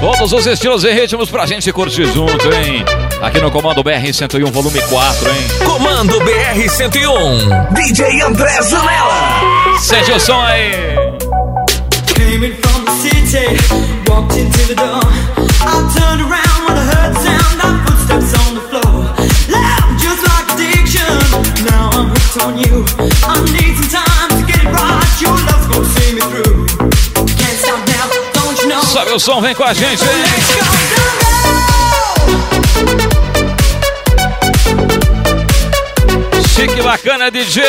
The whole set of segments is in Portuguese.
Todos os estilos e ritmos pra gente curtir junto, hein? Aqui no Comando BR-101, volume 4, hein? Comando BR-101, DJ André Zanella. Sente o som aí. Came in from the city, walked into the door. I turned around when I heard the sound of footsteps on the floor. Loud, just like addiction. Now I'm hooked on you. I need some time to get it right. Your love's gonna see me through. Can't stop now, don't you know? Sobe o som, vem com a gente, hein? Let's go, Chique bacana, DJ.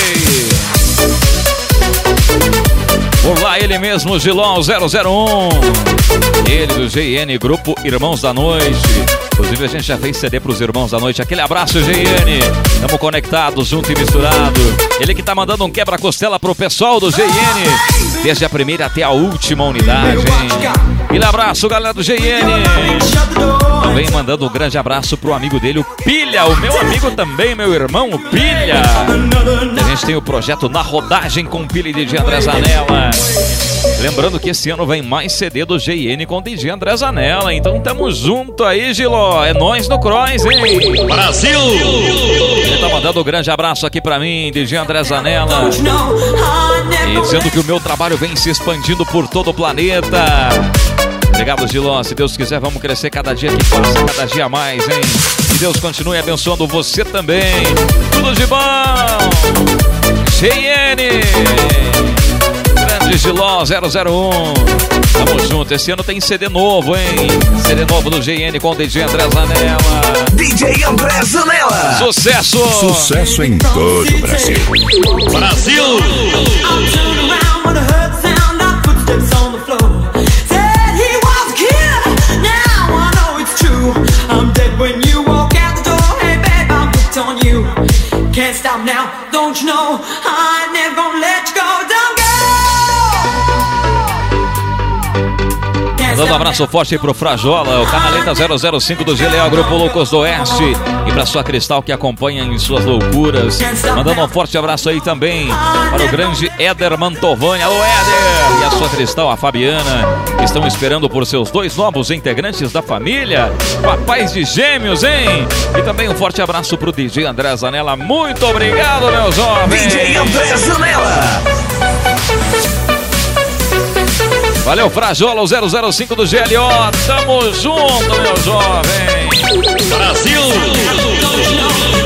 Por lá ele mesmo, Giló 001. Ele do GN, Grupo Irmãos da Noite. Inclusive a gente já fez CD pros Irmãos da Noite. Aquele abraço, GN. Tamo conectados, junto e misturado. Ele que tá mandando um quebra-costela pro pessoal do GN, desde a primeira até a última unidade, hein? Aquele abraço, galera do GN. Também mandando um grande abraço pro amigo dele, o Pilha. O meu amigo também, meu irmão, o Pilha. A gente tem o projeto Na Rodagem com Pilha e DJ André Zanella. Lembrando que esse ano vem mais CD do GN com DJ André Zanella. Então tamo junto aí, Giló. É nóis no Cross, hein? Brasil! Ele tá mandando um grande abraço aqui pra mim, DJ André Zanella. E dizendo que o meu trabalho vem se expandindo por todo o planeta. Obrigado, Giló. Se Deus quiser, vamos crescer cada dia que passa, cada dia mais, hein? Que Deus continue abençoando você também. Tudo de bom! GN! Grande Giló 001. Tamo junto. Esse ano tem CD novo, hein? CD novo do GN com o DJ André Zanella. DJ André Zanella. Sucesso! Sucesso em todo o Brasil. Brasil! Can't stop now, don't you know? I ain't never gonna let you go, don't go. Dando um abraço forte aí pro Frajola, o Canaleta 005 do GLA, Grupo Loucos do Oeste. E pra sua Cristal que acompanha em suas loucuras. Mandando um forte abraço aí também para o grande Éder Mantovani. Alô, Éder! E a sua Cristal, a Fabiana, que estão esperando por seus dois novos integrantes da família. Papais de gêmeos, hein? E também um forte abraço pro DJ André Zanella. Muito obrigado, meu jovem! DJ André Zanella. Valeu, Frajola, o 005 do GLO. Tamo junto, meu jovem. Brasil!